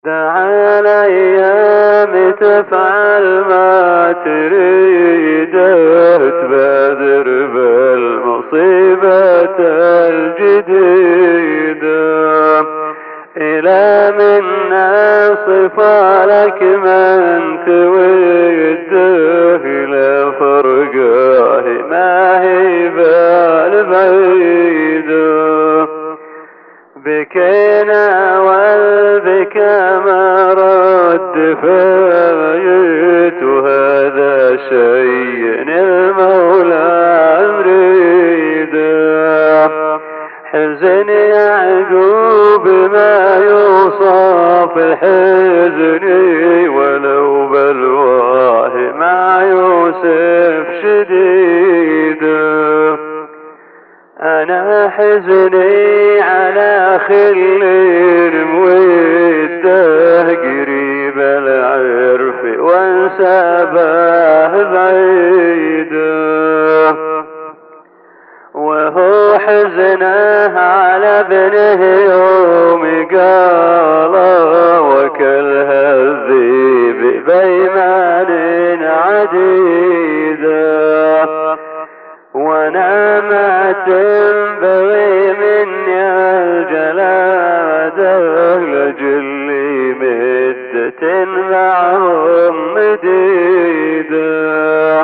دع الأيام تفعل ما تريده، تبادر بالمصيبة الجديدة، إلى من نصف لك من توده، إلى فرقاه ما هي بالبعيده. بكينا والبكى ما رد فايت، وهذا شيء المولى مريده. حزن يعقوب ما يوصف الحزن، ولو بلواه مع يوسف شديده. أنا حزني على خل موده، قريب العرف وانسابه بعيده. وهو حزنه على ابنه يوم قاله، وكلها الذيب بيمان عديده. وانا ما تنبغي مني الجلاده، لجلي مدة معهم مديده.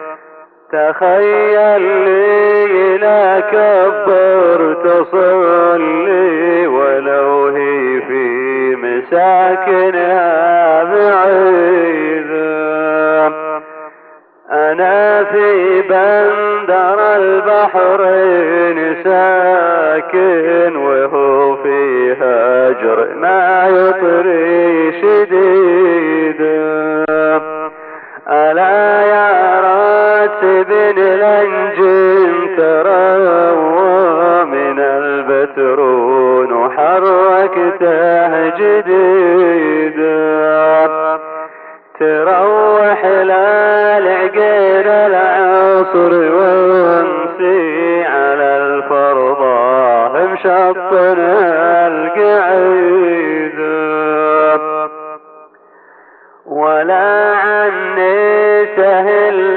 تخيل لي لا كبر تصلي، ولو هي في مساكنها بعيده. أنا في بندر البحرين ساكن، وهو في هجر ما يطري شديده. ألا يا راتب الأنجم تروى، من البترون حركته جديده. تروح للعقير العصر وامسي على الفرضة مشطنا القعيدة. ولا عني سهل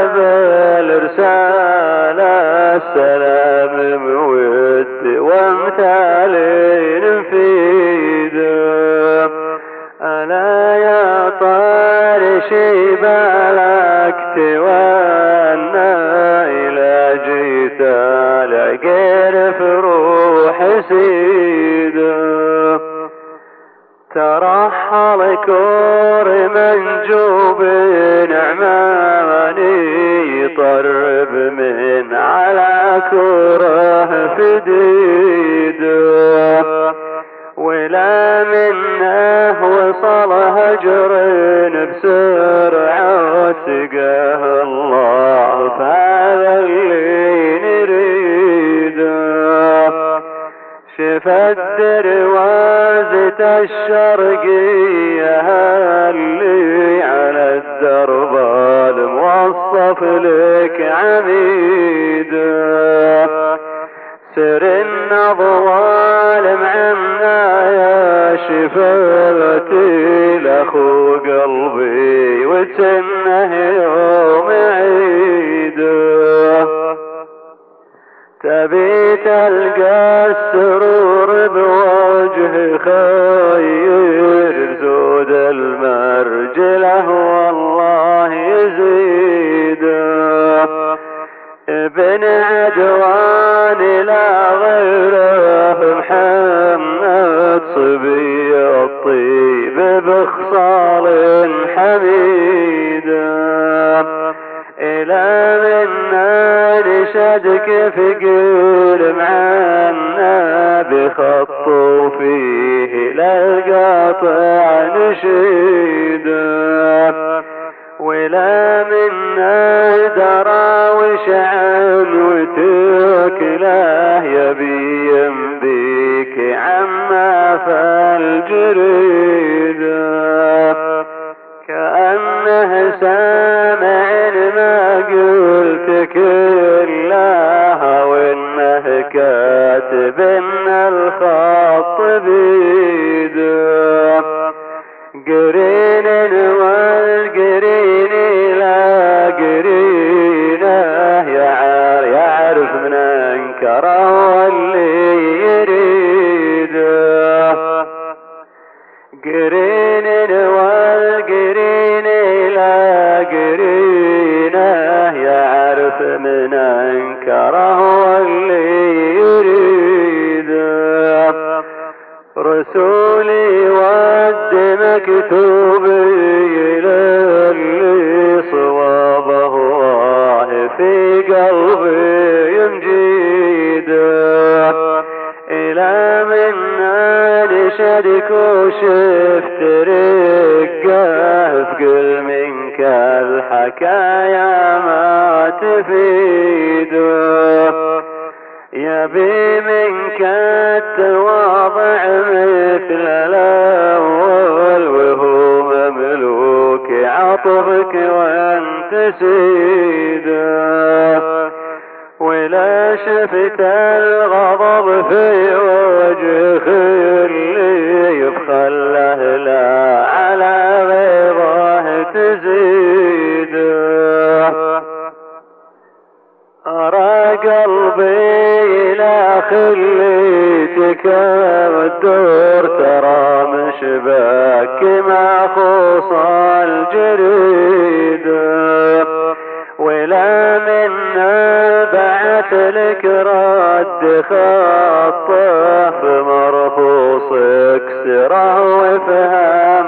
بالرسالة، السلام بود وامثالين فيده. ألا يا طارشي بالك توانى، إلى جيت العقير في روح سيده. ترحل كور منجوب نعماني، يطرب من على كوره فديده. ولا منه وصل هجر بسرعة، سقاه الله فهذا اللي نريده. شفت دروازة الشرقية اللي على الدرب الموصف لك عميده. سر النضوال معنا يا شفتي، لاخو قلبي وتنه يوم عيده. تبي تلقى السرور بوجه خير، زود المرجله والله يزيده. ابن عدوان لا غيره محمد، صبي الطيب بخصال حميده. إلى منا نشدك في قيل معنا، بخط فيه للقاطع نشيده. ولا منا دراوش عن وتكله، يبي يمديك عما فالجريده. كأنه سامع ما قلت كلها، وانه كاتب ان الخط بيده. قرين والقرين لا قرينه يعرف من انكره واللي يريده. قرين والقرين لا قرينه يعرف من انكره واللي يريده. رسولي ود مكتوبي للي صوابه في قلبي يمجيده. إلى من نشدك وشفت رقه في قل منك الحكايا ما تفيده. يبي منك التواضع مثل الأول وهو مملوك عطفك وانت سيده. ولا شفت الغضب في وجه اللي يبخل له لا على غيظه تزيده. أرى قلبي لا خليتك والدور ترى مشبك ما خص الجريد. ولا من بعث لك رد خطه في مرخوصك سره وفهم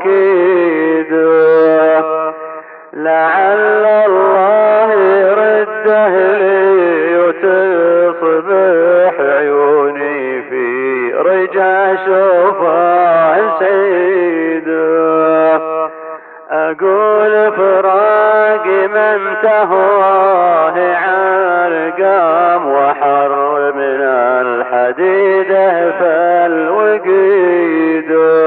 وكيده. لعل الله يرده لي وتصبح عيوني في رجع شوفه سيده. أقول فراق من تهواه عرقام وحر من الحديد فالوقيد.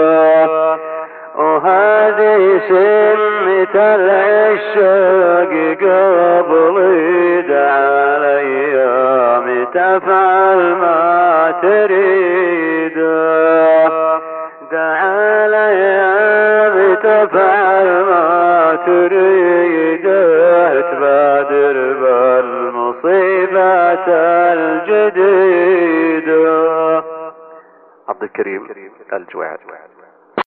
وهذه سمة العشاق قبل دعا الأيام تفعل ما تريد. دعا الأيام تفعل ما تريد. تبادر بالمصيبات الجديدة. عبد الكريم الجواد.